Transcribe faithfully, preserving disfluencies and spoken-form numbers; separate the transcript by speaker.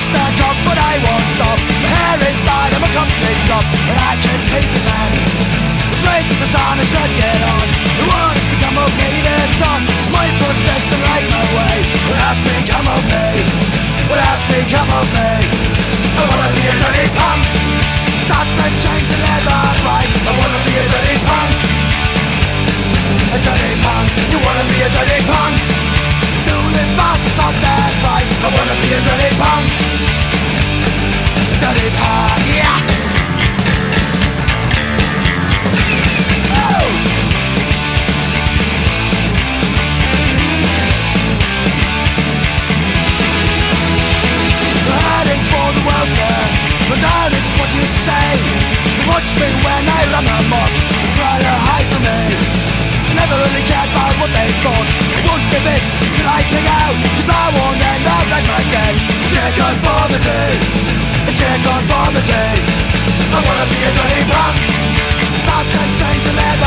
Speaker 1: stuck up, but I won't stop. My hair is dyed, I'm a complete flop, but I can't take it, man. This race is a sign I should get on. The world has become of me, this song. My process to right my way. What has become of me? What has become of me? I wanna be a dirty punk. Studs and chains and leather price. I wanna be a dirty punk. A dirty punk. You wanna be a dirty punk? Do live fast, it's on their price. I wanna be a dirty punk. A dirty punk, yeah. But that is what you say. You watch me when I run amok and try to hide from me. I never really cared about what they thought. I won't give in till I pig out, cause I won't end up like my day. Check conformity, check conformity. I wanna be a dirty punk. Studs and chains and leather